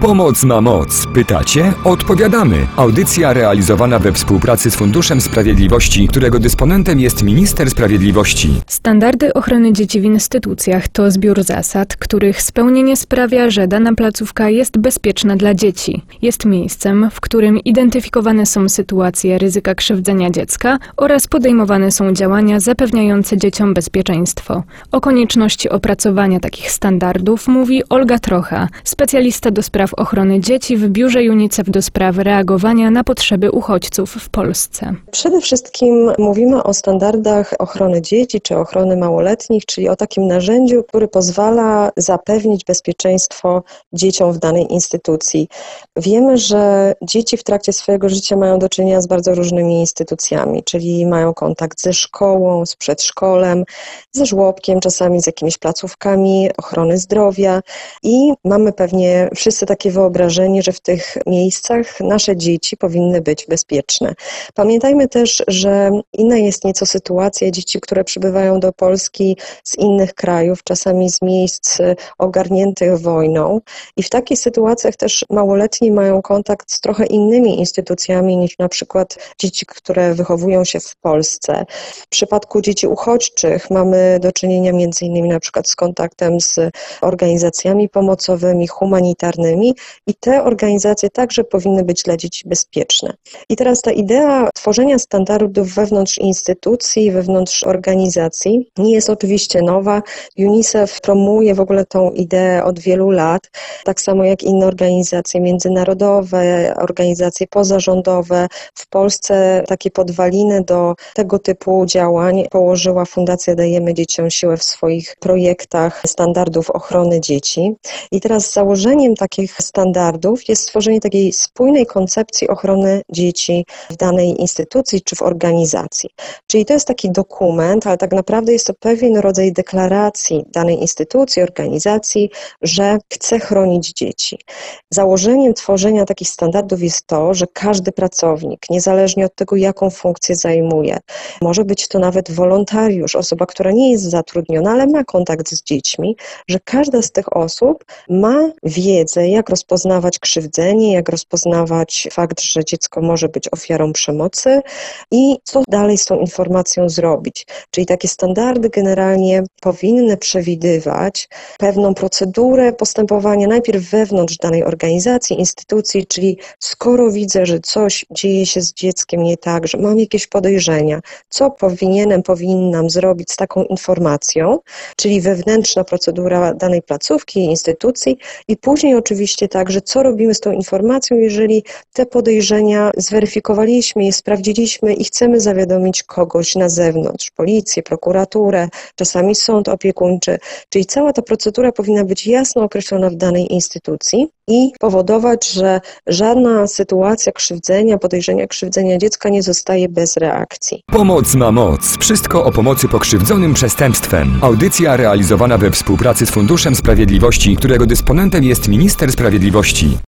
Pomoc ma moc. Pytacie? Odpowiadamy. Audycja realizowana we współpracy z Funduszem Sprawiedliwości, którego dysponentem jest Minister Sprawiedliwości. Standardy ochrony dzieci w instytucjach to zbiór zasad, których spełnienie sprawia, że dana placówka jest bezpieczna dla dzieci. Jest miejscem, w którym identyfikowane są sytuacje ryzyka krzywdzenia dziecka oraz podejmowane są działania zapewniające dzieciom bezpieczeństwo. O konieczności opracowania takich standardów mówi Olga Trocha, specjalista do spraw ochrony dzieci w Biurze UNICEF do spraw reagowania na potrzeby uchodźców w Polsce. Przede wszystkim mówimy o standardach ochrony dzieci czy ochrony małoletnich, czyli o takim narzędziu, który pozwala zapewnić bezpieczeństwo dzieciom w danej instytucji. Wiemy, że dzieci w trakcie swojego życia mają do czynienia z bardzo różnymi instytucjami, czyli mają kontakt ze szkołą, z przedszkolem, ze żłobkiem, czasami z jakimiś placówkami ochrony zdrowia i mamy pewnie wszyscy takie wyobrażenie, że w tych miejscach nasze dzieci powinny być bezpieczne. Pamiętajmy też, że inna jest nieco sytuacja dzieci, które przybywają do Polski z innych krajów, czasami z miejsc ogarniętych wojną i w takich sytuacjach też małoletni mają kontakt z trochę innymi instytucjami niż na przykład dzieci, które wychowują się w Polsce. W przypadku dzieci uchodźczych mamy do czynienia między innymi na przykład z kontaktem z organizacjami pomocowymi, humanitarnymi i te organizacje także powinny być dla dzieci bezpieczne. I teraz ta idea tworzenia standardów wewnątrz instytucji, wewnątrz organizacji nie jest oczywiście nowa. UNICEF promuje w ogóle tą ideę od wielu lat, tak samo jak inne organizacje międzynarodowe, organizacje pozarządowe. W Polsce takie podwaliny do tego typu działań położyła Fundacja Dajemy Dzieciom Siłę w swoich projektach standardów ochrony dzieci. I teraz założeniem takich standardów jest stworzenie takiej spójnej koncepcji ochrony dzieci w danej instytucji czy w organizacji. Czyli to jest taki dokument, ale tak naprawdę jest to pewien rodzaj deklaracji danej instytucji, organizacji, że chce chronić dzieci. Założeniem tworzenia takich standardów jest to, że każdy pracownik, niezależnie od tego, jaką funkcję zajmuje, może być to nawet wolontariusz, osoba, która nie jest zatrudniona, ale ma kontakt z dziećmi, że każda z tych osób ma wiedzę, jak rozpoznawać krzywdzenie, jak rozpoznawać fakt, że dziecko może być ofiarą przemocy i co dalej z tą informacją zrobić. Czyli takie standardy generalnie powinny przewidywać pewną procedurę postępowania najpierw wewnątrz danej organizacji, instytucji, czyli skoro widzę, że coś dzieje się z dzieckiem nie tak, że mam jakieś podejrzenia, co powinnam zrobić z taką informacją, czyli wewnętrzna procedura danej placówki, instytucji i później oczywiście także, co robimy z tą informacją, jeżeli te podejrzenia zweryfikowaliśmy, je sprawdziliśmy i chcemy zawiadomić kogoś na zewnątrz, policję, prokuraturę, czasami sąd opiekuńczy, czyli cała ta procedura powinna być jasno określona w danej instytucji i powodować, że żadna sytuacja krzywdzenia, podejrzenia krzywdzenia dziecka nie zostaje bez reakcji. Pomoc ma moc. Wszystko o pomocy pokrzywdzonym przestępstwem. Audycja realizowana we współpracy z Funduszem Sprawiedliwości, którego dysponentem jest Minister Sprawiedliwości.